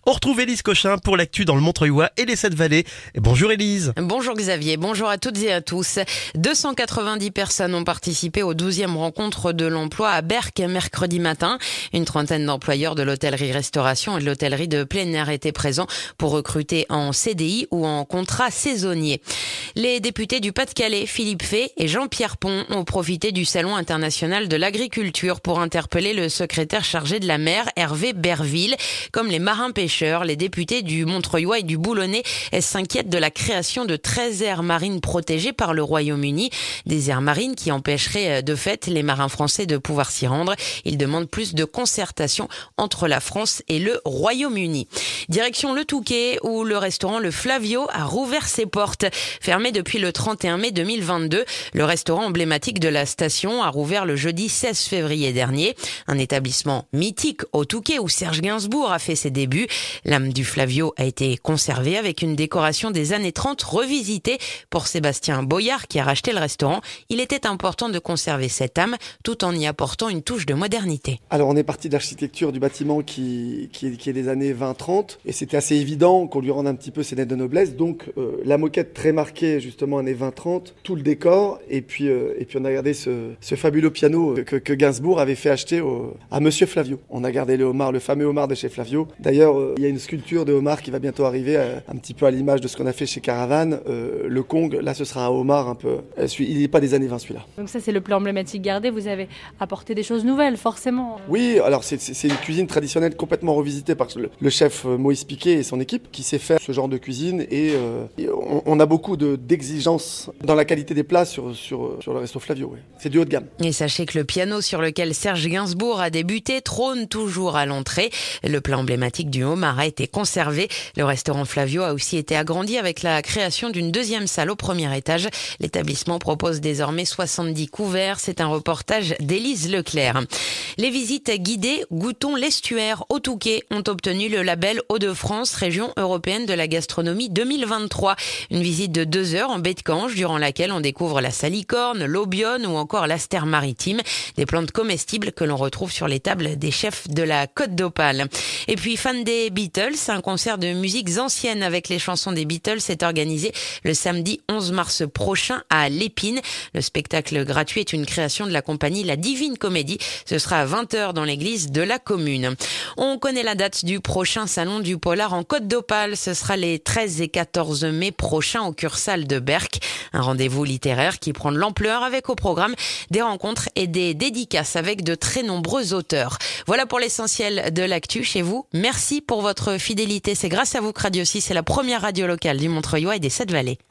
On retrouve Élise Cochin pour l'actu dans le Montreuilois et les 7 vallées. Et bonjour Élise. Bonjour Xavier, bonjour à toutes et à tous. 290 personnes ont participé aux 12e rencontres de l'emploi à Berck mercredi matin. Une trentaine d'employeurs de l'hôtellerie-restauration et de l'hôtellerie de plein air étaient présents pour recruter en CDI ou en contrat saisonnier. Les députés du Pas-de-Calais, Philippe Fay et Jean-Pierre Pont, ont profité du Salon international de l'agriculture pour interpeller le secrétaire chargé de la mer, Hervé Berville. Comme les marins-pêcheurs, les députés du Montreuilois et du Boulonnais s'inquiètent de la création de 13 aires marines protégées par le Royaume-Uni. Des aires marines qui empêcheraient de fait les marins français de pouvoir s'y rendre. Ils demandent plus de concertation entre la France et le Royaume-Uni. Direction le Touquet, où le restaurant Le Flavio a rouvert ses portes. Fermé depuis le 31 mai 2022, le restaurant emblématique de la station a rouvert le jeudi 16 février dernier. Un établissement mythique au Touquet où Serge Gainsbourg a fait ses débuts. L'âme du Flavio a été conservée avec une décoration des années 30 revisitée. Pour Sébastien Boyard qui a racheté le restaurant, il était important de conserver cette âme tout en y apportant une touche de modernité. Alors on est parti de l'architecture du bâtiment qui est des années 20-30 et c'était assez évident qu'on lui rende un petit peu ses lettres de noblesse. Donc la moquette très marquée justement années 20-30, tout le décor et puis on a gardé ce fabuleux piano que Gainsbourg avait fait acheter à Monsieur Flavio. On a gardé le homard, le fameux homard de chez Flavio. D'ailleurs il y a une sculpture de homard qui va bientôt arriver, un petit peu à l'image de ce qu'on a fait chez Caravane. Le Kong, là ce sera un homard un peu. Il n'est pas des années 20 celui-là. Donc ça c'est le plan emblématique gardé, vous avez apporté des choses nouvelles forcément. Oui, alors c'est une cuisine traditionnelle complètement revisitée par le chef Moïse Piquet et son équipe qui sait faire ce genre de cuisine et on a beaucoup d'exigences dans la qualité des plats sur le resto Flavio. Oui. C'est du haut de gamme. Et sachez que le piano sur lequel Serge Gainsbourg a débuté trône toujours à l'entrée. Le plat emblématique du homard a été conservé. Le restaurant Flavio a aussi été agrandi avec la création d'une deuxième salle au premier étage. L'établissement propose désormais 70 couverts. C'est un reportage d'Élise Leclerc. Les visites guidées Goûtons l'estuaire au Touquet ont obtenu le label Hauts-de-France Région européenne de la gastronomie 2023. Une visite de 2 heures en baie de Cange durant laquelle on découvre la salicorne, l'aubione ou encore l'astère maritime. Des plantes comestibles que l'on retrouve sur les tables des chefs de la Côte d'Opale. Et puis fan des Beatles, un concert de musiques anciennes avec les chansons des Beatles est organisé le samedi 11 mars prochain à Lépine. Le spectacle gratuit est une création de la compagnie La Divine Comédie. Ce sera à 20h dans l'église de la commune. On connaît la date du prochain salon du polar en Côte d'Opale. Ce sera les 13 et 14 mai prochains au Cursal de Berck. Un rendez-vous littéraire qui prend de l'ampleur avec au programme des rencontres et des dédicaces avec de très nombreux auteurs. Voilà pour l'essentiel de l'actu chez vous. Merci pour votre fidélité. C'est grâce à vous que Radio 6 est la première radio locale du Montreuilois et des 7 vallées.